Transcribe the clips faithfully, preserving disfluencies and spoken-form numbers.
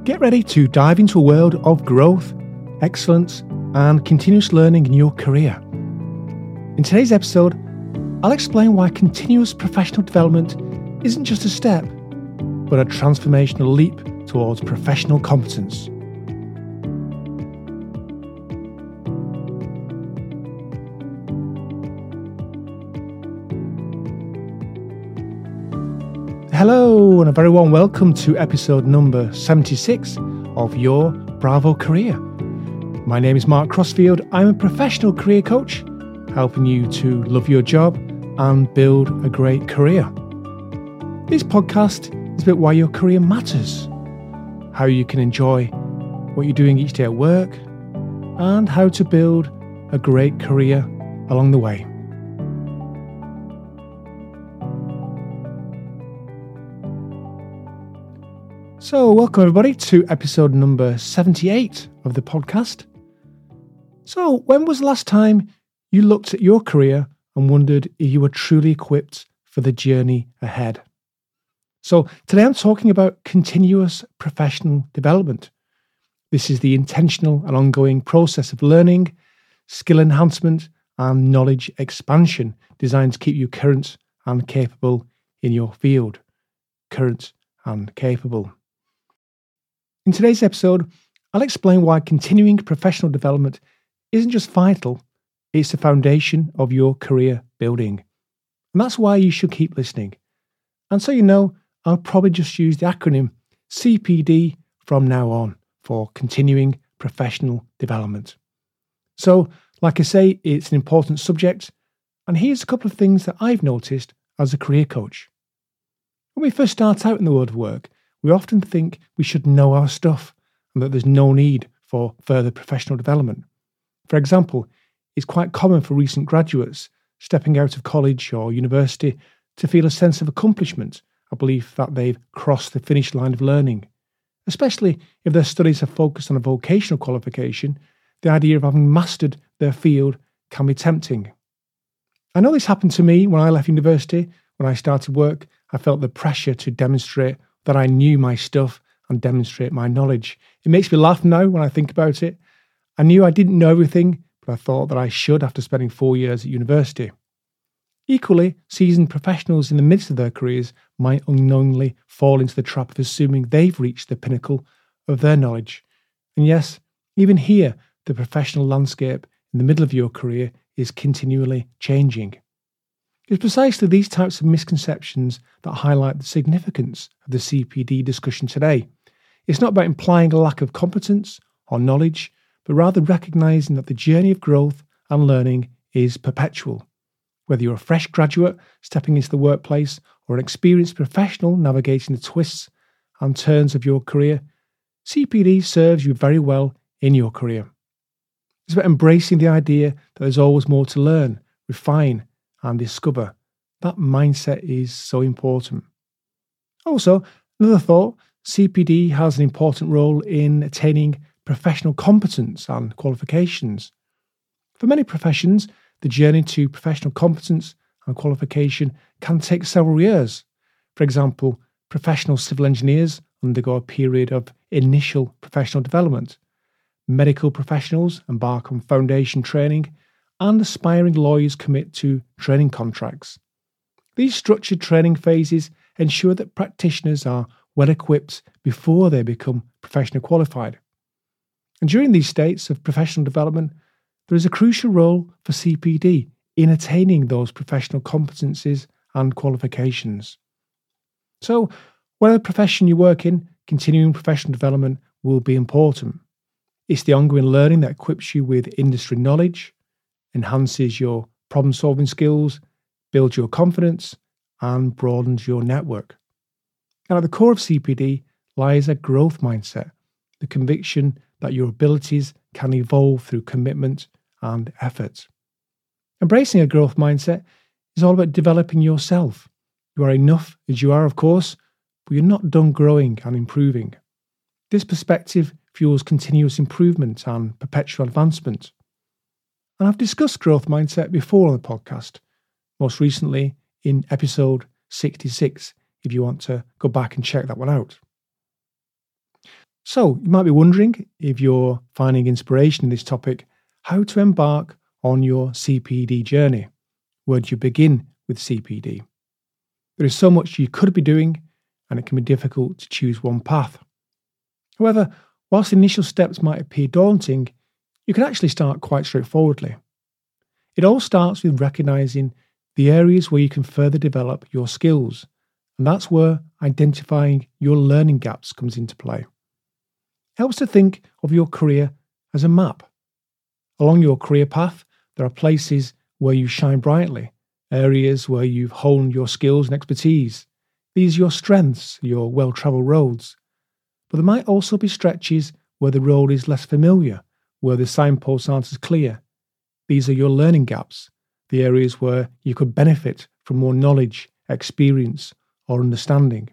Get ready to dive into a world of growth, excellence, and continuous learning in your career. In today's episode, I'll explain why continuous professional development isn't just a step, but a transformational leap towards professional competence. Hello and a very warm welcome to episode number seventy-six of Your Bravo Career. My name is Mark Crossfield. I'm a professional career coach, helping you to love your job and build a great career. This podcast is about why your career matters, how you can enjoy what you're doing each day at work, and how to build a great career along the way. So, welcome everybody to episode number seventy-eight of the podcast. So, when was the last time you looked at your career and wondered if you were truly equipped for the journey ahead? So, today I'm talking about continuous professional development. This is the intentional and ongoing process of learning, skill enhancement, and knowledge expansion designed to keep you current and capable in your field. Current and capable. In today's episode, I'll explain why continuing professional development isn't just vital, it's the foundation of your career building. And that's why you should keep listening. And so you know, I'll probably just use the acronym C P D from now on for continuing professional development. So, like I say, it's an important subject, and here's a couple of things that I've noticed as a career coach. When we first start out in the world of work, we often think we should know our stuff and that there's no need for further professional development. For example, it's quite common for recent graduates stepping out of college or university to feel a sense of accomplishment, a belief that they've crossed the finish line of learning. Especially if their studies have focused on a vocational qualification, the idea of having mastered their field can be tempting. I know this happened to me when I left university. When I started work, I felt the pressure to demonstrate that I knew my stuff and demonstrate my knowledge. It makes me laugh now when I think about it. I knew I didn't know everything, but I thought that I should after spending four years at university. Equally, seasoned professionals in the midst of their careers might unknowingly fall into the trap of assuming they've reached the pinnacle of their knowledge. And yes, even here, the professional landscape in the middle of your career is continually changing. It's precisely these types of misconceptions that highlight the significance of the C P D discussion today. It's not about implying a lack of competence or knowledge, but rather recognising that the journey of growth and learning is perpetual. Whether you're a fresh graduate stepping into the workplace or an experienced professional navigating the twists and turns of your career, C P D serves you very well in your career. It's about embracing the idea that there's always more to learn, refine, and discover. That mindset is so important. Also, another thought, C P D has an important role in attaining professional competence and qualifications. For many professions, the journey to professional competence and qualification can take several years. For example, professional civil engineers undergo a period of initial professional development. Medical professionals embark on foundation training, and aspiring lawyers commit to training contracts. These structured training phases ensure that practitioners are well equipped before they become professionally qualified. And during these states of professional development, there is a crucial role for C P D in attaining those professional competencies and qualifications. So, whatever profession you work in, continuing professional development will be important. It's the ongoing learning that equips you with industry knowledge, enhances your problem-solving skills, builds your confidence, and broadens your network. And at the core of C P D lies a growth mindset, the conviction that your abilities can evolve through commitment and effort. Embracing a growth mindset is all about developing yourself. You are enough as you are, of course, but you're not done growing and improving. This perspective fuels continuous improvement and perpetual advancement. And I've discussed growth mindset before on the podcast, most recently in episode sixty-six, if you want to go back and check that one out. So, you might be wondering, if you're finding inspiration in this topic, how to embark on your C P D journey. Where do you begin with C P D? There is so much you could be doing, and it can be difficult to choose one path. However, whilst the initial steps might appear daunting, you can actually start quite straightforwardly. It all starts with recognising the areas where you can further develop your skills, and that's where identifying your learning gaps comes into play. It helps to think of your career as a map. Along your career path, there are places where you shine brightly, areas where you've honed your skills and expertise. These are your strengths, your well-travelled roads. But there might also be stretches where the road is less familiar, where the signposts aren't as clear. These are your learning gaps, the areas where you could benefit from more knowledge, experience, or understanding.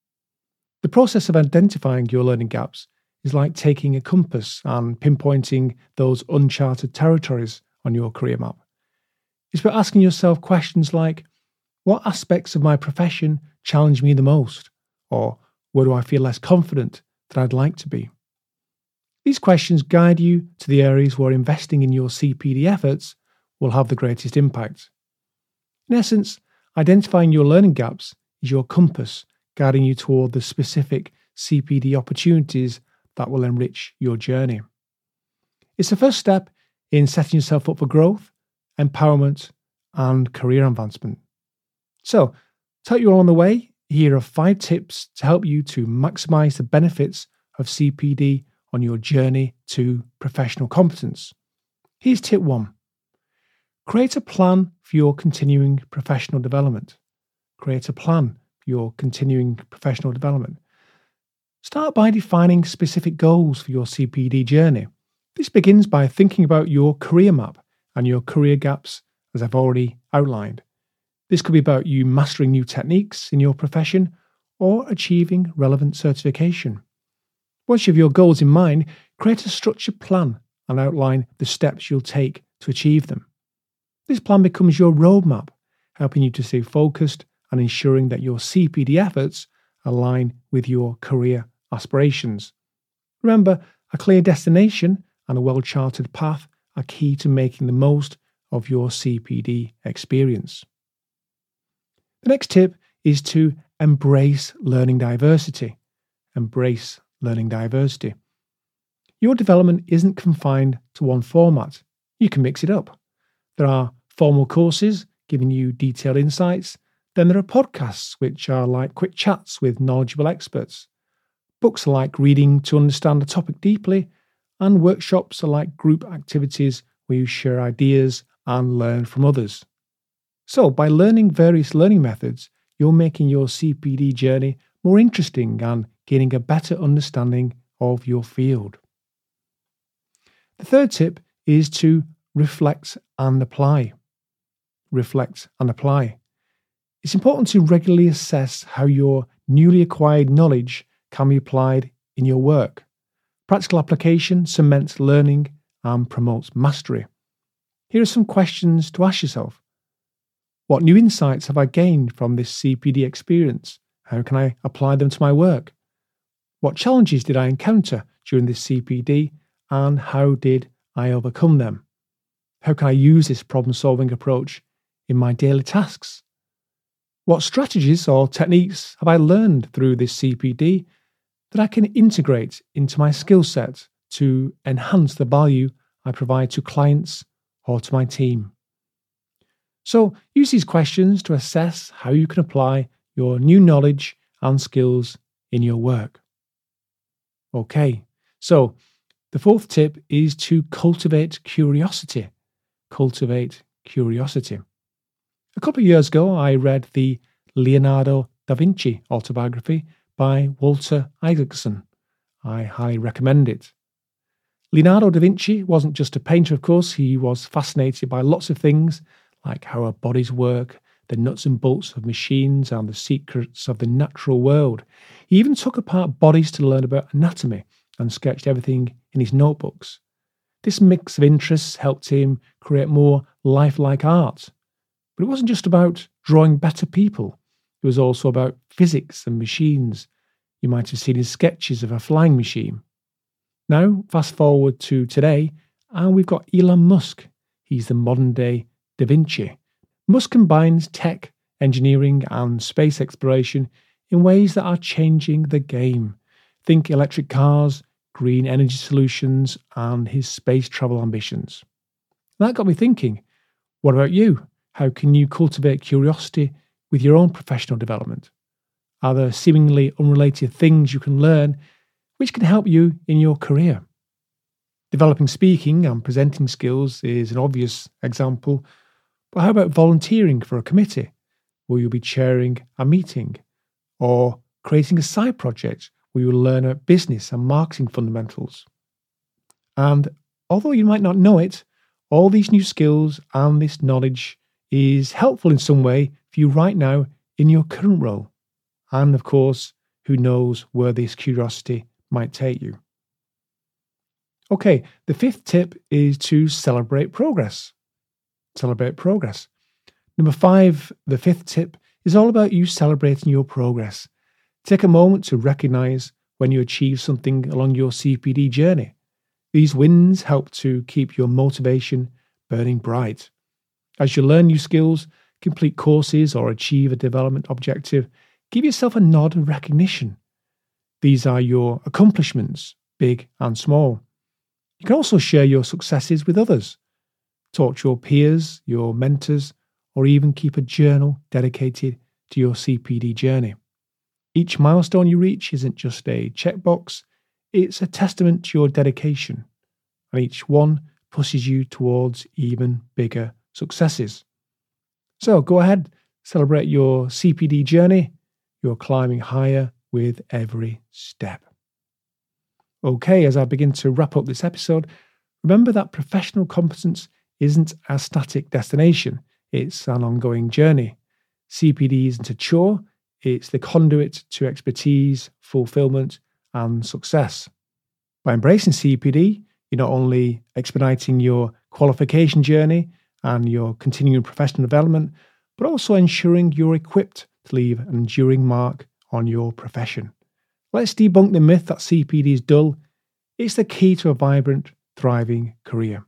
The process of identifying your learning gaps is like taking a compass and pinpointing those uncharted territories on your career map. It's about asking yourself questions like, what aspects of my profession challenge me the most? Or where do I feel less confident than I'd like to be? These questions guide you to the areas where investing in your C P D efforts will have the greatest impact. In essence, identifying your learning gaps is your compass guiding you toward the specific C P D opportunities that will enrich your journey. It's the first step in setting yourself up for growth, empowerment, and career advancement. So, to help you along the way, here are five tips to help you to maximize the benefits of C P D on your journey to professional competence. Here's tip one. Create a plan for your continuing professional development. Create a plan for your continuing professional development. Start by defining specific goals for your C P D journey. This begins by thinking about your career map and your career gaps, as I've already outlined. This could be about you mastering new techniques in your profession or achieving relevant certification. Once you have your goals in mind, create a structured plan and outline the steps you'll take to achieve them. This plan becomes your roadmap, helping you to stay focused and ensuring that your C P D efforts align with your career aspirations. Remember, a clear destination and a well-charted path are key to making the most of your C P D experience. The next tip is to embrace learning diversity. Embrace learning diversity. Your development isn't confined to one format. You can mix it up. There are formal courses giving you detailed insights. Then there are podcasts, which are like quick chats with knowledgeable experts. Books are like reading to understand a topic deeply, and workshops are like group activities where you share ideas and learn from others. So, by learning various learning methods, you're making your C P D journey more interesting and gaining a better understanding of your field. The third tip is to reflect and apply. Reflect and apply. It's important to regularly assess how your newly acquired knowledge can be applied in your work. Practical application cements learning and promotes mastery. Here are some questions to ask yourself. What new insights have I gained from this C P D experience? How can I apply them to my work? What challenges did I encounter during this C P D, and how did I overcome them? How can I use this problem-solving approach in my daily tasks? What strategies or techniques have I learned through this C P D that I can integrate into my skill set to enhance the value I provide to clients or to my team? So, use these questions to assess how you can apply your new knowledge and skills in your work. Okay, so the fourth tip is to cultivate curiosity. Cultivate curiosity. A couple of years ago, I read the Leonardo da Vinci autobiography by Walter Isaacson. I highly recommend it. Leonardo da Vinci wasn't just a painter, of course. He was fascinated by lots of things, like how our bodies work, the nuts and bolts of machines, and the secrets of the natural world. He even took apart bodies to learn about anatomy and sketched everything in his notebooks. This mix of interests helped him create more lifelike art. But it wasn't just about drawing better people. It was also about physics and machines. You might have seen his sketches of a flying machine. Now, fast forward to today, and we've got Elon Musk. He's the modern-day Da Vinci. Musk combines tech, engineering, and space exploration in ways that are changing the game. Think electric cars, green energy solutions, and his space travel ambitions. That got me thinking, what about you? How can you cultivate curiosity with your own professional development? Are there seemingly unrelated things you can learn which can help you in your career? Developing speaking and presenting skills is an obvious example, but how about volunteering for a committee where you'll be chairing a meeting, or creating a side project where you'll learn about business and marketing fundamentals? And although you might not know it, all these new skills and this knowledge is helpful in some way for you right now in your current role. And of course, who knows where this curiosity might take you. Okay, the fifth tip is to celebrate progress. Celebrate progress. Number five, the fifth tip, is all about you celebrating your progress. Take a moment to recognize when you achieve something along your C P D journey. These wins help to keep your motivation burning bright. As you learn new skills, complete courses, or achieve a development objective, give yourself a nod of recognition. These are your accomplishments, big and small. You can also share your successes with others. Talk to your peers, your mentors, or even keep a journal dedicated to your C P D journey. Each milestone you reach isn't just a checkbox, it's a testament to your dedication, and each one pushes you towards even bigger successes. So go ahead, celebrate your C P D journey. You're climbing higher with every step. Okay, as I begin to wrap up this episode, remember that professional competence isn't a static destination, it's an ongoing journey. C P D isn't a chore, it's the conduit to expertise, fulfillment, and success. By embracing C P D, you're not only expediting your qualification journey and your continuing professional development, but also ensuring you're equipped to leave an enduring mark on your profession. Let's debunk the myth that C P D is dull. It's the key to a vibrant, thriving career.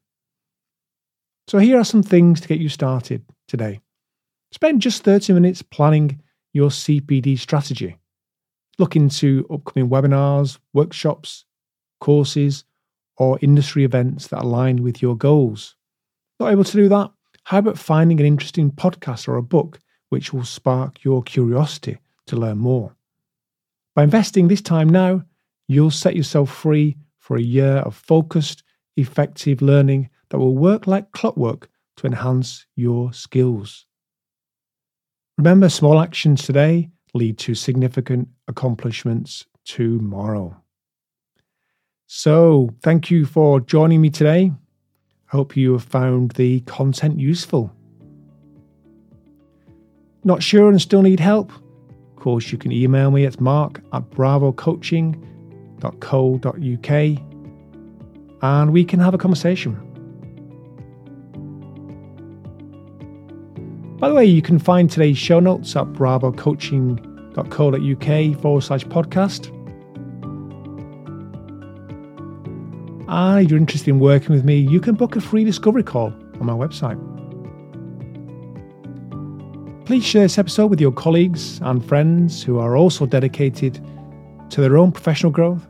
So here are some things to get you started today. Spend just thirty minutes planning your C P D strategy. Look into upcoming webinars, workshops, courses, or industry events that align with your goals. Not able to do that? How about finding an interesting podcast or a book which will spark your curiosity to learn more? By investing this time now, you'll set yourself free for a year of focused, effective learning that will work like clockwork to enhance your skills. Remember, small actions today lead to significant accomplishments tomorrow. So, thank you for joining me today. I hope you have found the content useful. Not sure and still need help? Of course, you can email me at mark at bravo coaching dot co dot uk and we can have a conversation. By the way, you can find today's show notes at bravo coaching dot co dot uk forward slash podcast. And if you're interested in working with me, you can book a free discovery call on my website. Please share this episode with your colleagues and friends who are also dedicated to their own professional growth.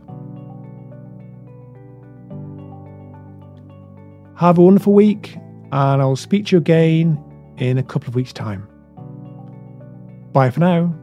Have a wonderful week, and I'll speak to you again in a couple of weeks' time. Bye for now.